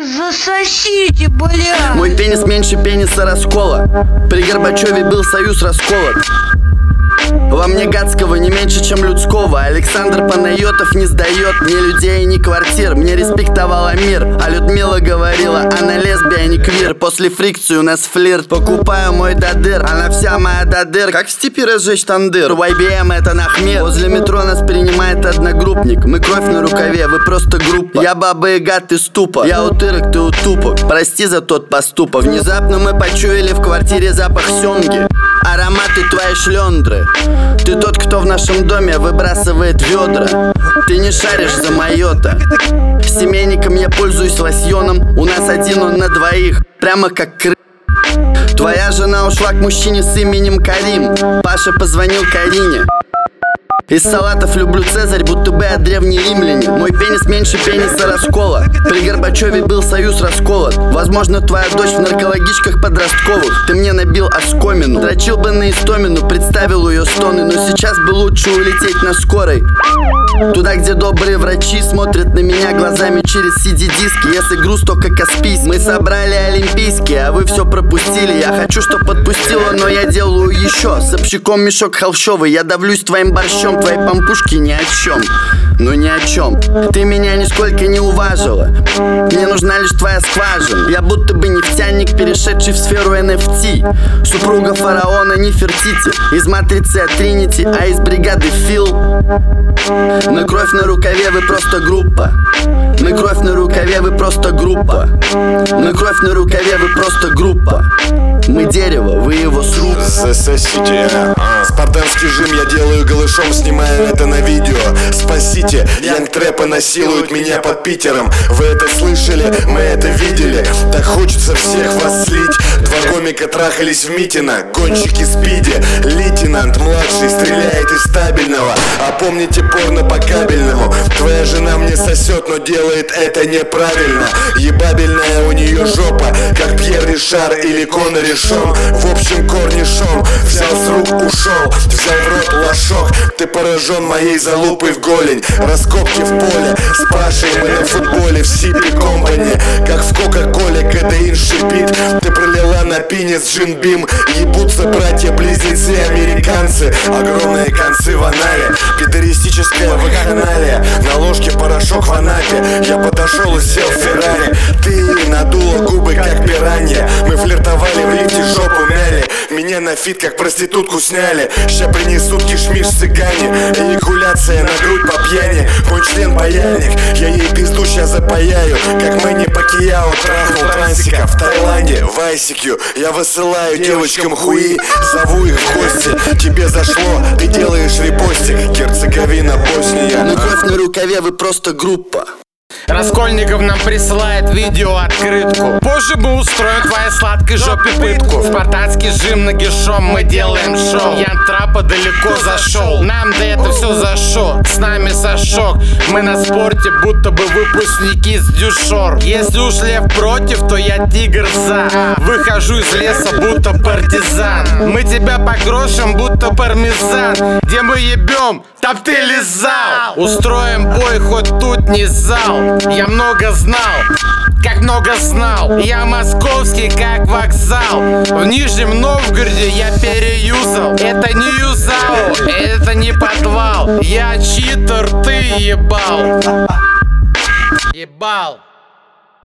Засосите, бля. Мой пенис меньше пениса Раскола. При Горбачеве был союз расколот. Во мне гадского не меньше, чем людского. Александр Панайотов не сдает ни людей, ни квартир. Мне респектовала мир, а Людмила говорила: она лесбия, не квир. После фрикции у нас флирт. Покупаю мой додыр, она вся моя додыр. Как в степи разжечь тандыр. В IBM это нахмир. Возле метро нас принимает одногруппник. Мы кровь на рукаве, вы просто группа. Я баба Яга, ты ступа. Я утырок, ты утупок. Прости за тот поступок. Внезапно мы почуяли в квартире запах сёмги. Ароматы твоей шлёндры. Ты тот, кто в нашем доме выбрасывает ведра. Ты не шаришь за майота. Семейником я пользуюсь лосьоном. У нас один, он на двоих. Прямо как Твоя жена ушла к мужчине с именем Карим. Паша позвонил Карине. Из салатов люблю Цезарь, будто бы от древней римляне. Мой пенис меньше пениса Раскола. При Горбачеве был союз расколот. Возможно, твоя дочь в наркологичках подростковых. Ты мне набил оскомину. Дрочил бы на Истомину, представил ее стоны. Но сейчас бы лучше улететь на скорой. Туда, где добрые врачи смотрят на меня глазами через CD-диски. Если груз, то как Каспийский. Мы собрали олимпийские, а вы все пропустили. Я хочу, чтоб подпустила, но я делаю еще. С общаком мешок холщовый. Я давлюсь твоим борщом. Твои пампушки ни о чем. Ну ни о чем. Ты меня нисколько не уважила. Мне нужна лишь твоя скважина. Я будто бы нефтяник, перешедший в сферу NFT. Супруга фараона Нефертити. Из матрицы Тринити, а из бригады Фил. На кровь на рукаве вы просто группа. На кровь на рукаве вы просто группа. На кровь на рукаве вы просто группа. Мы дерево, вы его сруб. Засосите. Спартанский жим я делаю голышом, снимаю это на видео. Спасите, янг-трэпы насилуют меня под Питером. Вы это слышали, мы это видели. Так хочется всех вас слить. Два комика трахались в Митино, гонщики спиди. Лейтенант младший стреляет из стабильного. А помните порно по кабельному? Твоя жена мне сосет, но делает это неправильно. Ебабельная у нее жопа, как Пьер Ришар или Конор Ришон. В общем, корнишон. Взял с рук, ушел, взял в рот лошок. Ты поражен моей залупой в голень. Раскопки в поле, с Пашей мы на футболе в Сипи Компани. Как в Кока-Коле кадеин шипит. Ты пролила на пинец джин-бим. Ебутся братья-близнецы американцы. Огромные концы в анале, пидористическая вакханалия. На ложке порошок в Анапе. Я подошел и сел в Феррари. Ты надула губы как пиранья. Мы флиртовали в лифте, жопу мяли. Меня на фит как проститутку сняли. Ща принесут кишмиш цыгане. Эякуляция на грудь по пьяни. Мой член паяльник, я ей пизду ща запаяю. Как Мэнни Пакьяо трахнул трансика в Таиланде, в Айсикью. Я высылаю девочкам хуи, зову их в гости. Тебе зашло, ты делаешь репостик. Герцеговина, Босния. На кровь на рукаве вы просто группа. Раскольников нам присылает видео открытку. Позже мы устроим твоей сладкой жопе пытку. Спартанский жим нагишом, мы делаем шоу. Ян Трапа далеко зашел. Нам да это все за шо, с нами сошок. Мы на спорте, будто бы выпускники с дюшор. Если уж лев против, то я тигр за. Выхожу из леса, будто партизан. Мы тебя покрошим, будто пармезан. Где мы ебем, там ты лизал. Устроим бой, хоть тут не зал. Я много знал, как много знал. Я московский, как вокзал. В Нижнем Новгороде я переюзал. Это не юзал, это не подвал. Я читер, ты ебал. Ебал.